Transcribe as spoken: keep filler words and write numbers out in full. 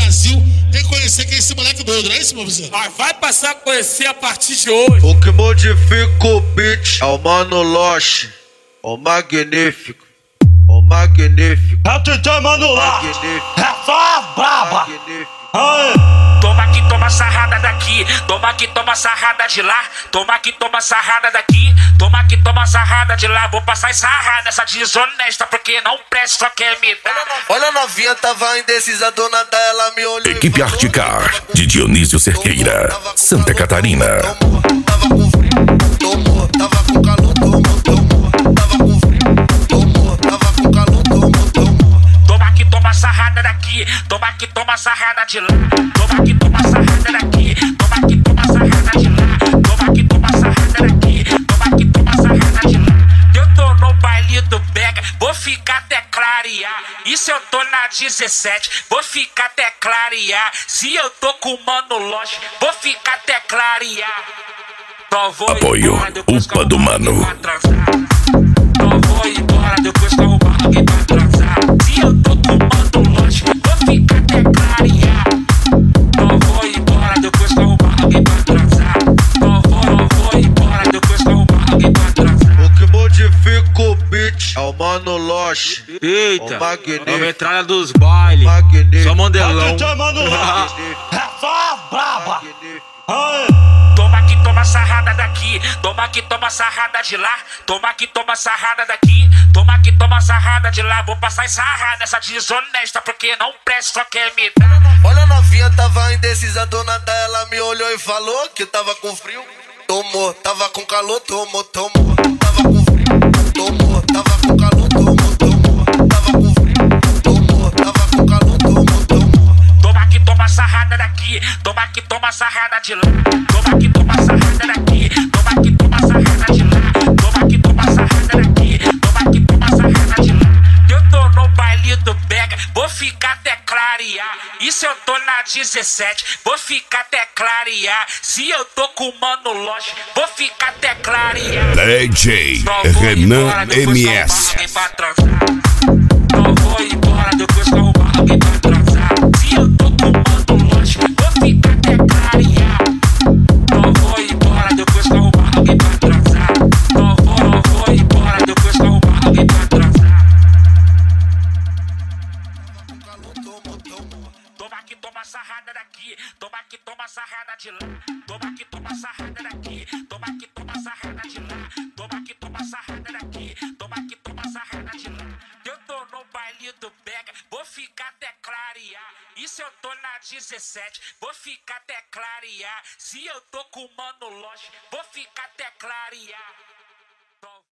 Brasil reconhecer que é esse moleque doido, não é isso, meu vizinho? Mas vai passar a conhecer a partir de hoje. O que modifica o beat é o Mano Loche, o magnífico, o magnífico. É o D J Mano Loche, é só as braba. Toma aqui, toma sarrada daqui, toma aqui, toma sarrada de lá, toma aqui, toma sarrada daqui, toma aqui, toma sarrada de lá. Vou passar e sarrar nessa desonesta porque não presta, só quer me dar. Olha a novinha, tava indecisa, dona dela me olhou. Equipe Articar, de Dionísio Cerqueira, Santa Catarina. Tava com frio, tomou, tava com calor, tomou, tomou. Tava com frio, tomou, tava com calor, tomou, tomou. Toma aqui, toma sarrada daqui, toma aqui, toma sarrada de lá, toma aqui, toma sarrada daqui, toma aqui, toma sarrada de lá, toma aqui, toma sarrada daqui, toma aqui, toma sarrada de lá. Eu tô no baile do Bega, vou ficar até clarear. E se eu tô na dezessete, vou ficar até clarear. Se eu tô com o Mano Loche, vou ficar até clarear. Só vou Apoio embora depois que Upa do Mano. Não vou embora depois que eu roubar alguém pra transar. Se eu tô com o Mano Loche, vou ficar até clarear. Não vou embora depois que eu roubar alguém pra transar. Não vou, não vou embora depois que eu roubar alguém pra transar. O que modifica o beat é o Mano Loche. Eita, O magnífico. é a metralha dos bailes. Magnífico. Só É o mandelão. D J Mano Loche, é só as braba. Toma aqui, toma sarrada daqui, toma aqui, toma sarrada de lá, toma aqui, toma sarrada daqui, toma aqui, toma sarrada de lá. Vou passar e sarrar nessa desonesta porque não presta, só quer me dar. Olha a novinha, tava indecisa, dona dela me olhou e falou que tava com frio. Tomou, tava com calor, tomou, tomou. Tava com frio, tomou, tava com calor, tomou, tomou. Tava com frio, tomou, tava com calor, tomou, tomou. Toma aqui, toma sarrada daqui, toma aqui, toma sarrada de lá, toma aqui, toma sarrada daqui, toma aqui, toma sarrada de lá, toma aqui, toma sarrada daqui, toma aqui, toma sarrada de lá. Eu tô no baile do Bega, vou ficar até clarear. E se eu tô na dezessete, vou ficar até clarear. Se eu tô com o Mano Loche, vou ficar até clarear. D J Só vou Renan embora depois que eu roubar M S. alguém pra transar. Não vou embora depois que eu roubar alguém pra transar. Se eu tô com o Mano Loche, vou ficar até clarear. Não vou embora depois que eu roubar alguém pra transar. Não vou, não vou embora depois que eu roubar alguém pra transar. Toma aqui, toma sarrada daqui, toma aqui, toma sarrada de lá, toma aqui, toma sarrada daqui, toma aqui, toma sarrada de lá, toma aqui, toma sarrada daqui, toma aqui, toma sarrada de lá. Eu tô no baile do Bega, vou ficar até clarear. E se eu tô na dezessete, vou ficar até clarear. Se eu tô com o Mano Loche, vou ficar até clarear.